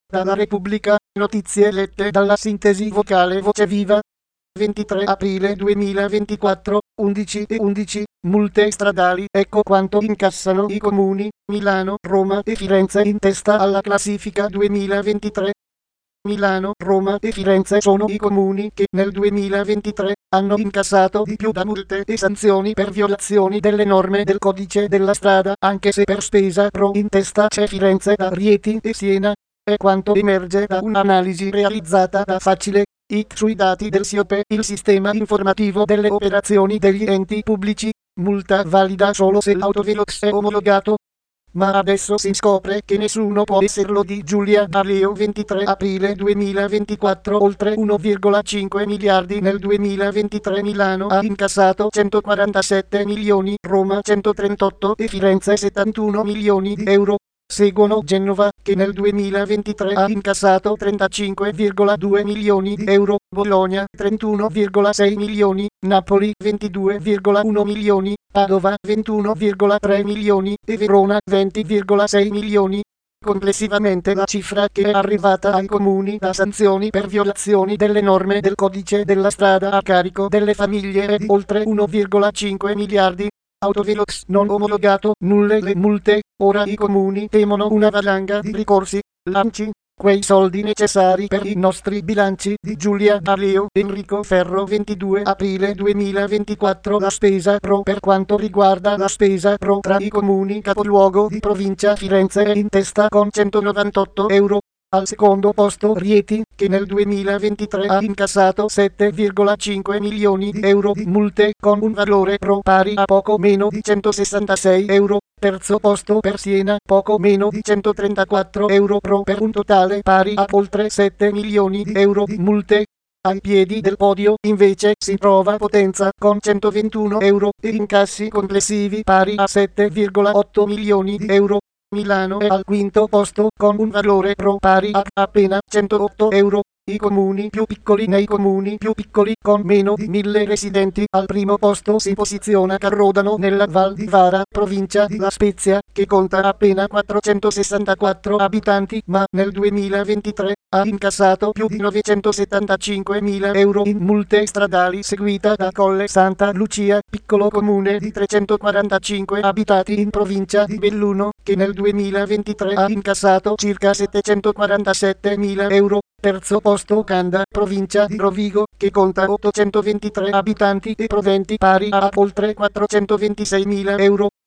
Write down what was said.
Dalla Repubblica, notizie lette dalla sintesi vocale Voce Viva. 23 aprile 2024, 11:11, multe stradali, ecco quanto incassano i comuni, Milano, Roma e Firenze in testa alla classifica 2023. Milano, Roma e Firenze sono i comuni che nel 2023 hanno incassato di più da multe e sanzioni per violazioni delle norme del codice della strada, anche se per spesa pro in testa c'è Firenze, da Rieti e Siena. È quanto emerge da un'analisi realizzata da Facile IT sui dati del SIOPE, il sistema informativo delle operazioni degli enti pubblici. Multa valida solo se l'autovelox è omologato. Ma adesso si scopre che nessuno può esserlo. Di Giulia D'Aleo. 23 aprile 2024. Oltre 1,5 miliardi nel 2023. Milano ha incassato 147 milioni, Roma 138 e Firenze 71 milioni di euro. Seguono Genova, che nel 2023 ha incassato 35,2 milioni di euro, Bologna 31,6 milioni, Napoli 22,1 milioni, Padova 21,3 milioni e Verona 20,6 milioni. Complessivamente la cifra che è arrivata ai comuni da sanzioni per violazioni delle norme del codice della strada a carico delle famiglie è di oltre 1,5 miliardi. Autovelox non omologato, nulle le multe, ora i comuni temono una valanga di ricorsi. Lanci quei soldi necessari per i nostri bilanci. Di Giulia D'Aleo. Enrico Ferro. 22 aprile 2024. La spesa pro. Per quanto riguarda la spesa pro tra i comuni capoluogo di provincia, Firenze è in testa con 198 euro. Al secondo posto Rieti, che nel 2023 ha incassato 7,5 milioni di euro di multe, con un valore pro pari a poco meno di 166 euro. Terzo posto per Siena, poco meno di 134 euro pro, per un totale pari a oltre 7 milioni di euro di multe. Ai piedi del podio, invece, si trova Potenza, con 121 euro, e incassi complessivi pari a 7,8 milioni di euro. Milano è al quinto posto con un valore pro pari a appena 108 euro. I comuni più piccoli. Nei comuni più piccoli con meno di 1000 residenti, al primo posto si posiziona Carrodano nella Val di Vara, provincia di La Spezia, che conta appena 464 abitanti, ma nel 2023 ha incassato più di 975.000 euro in multe stradali, seguita da Colle Santa Lucia, piccolo comune di 345 abitati in provincia di Belluno, che nel 2023 ha incassato circa 747.000 euro. Terzo posto Canda, provincia di Rovigo, che conta 823 abitanti e proventi pari a oltre 426.000 euro.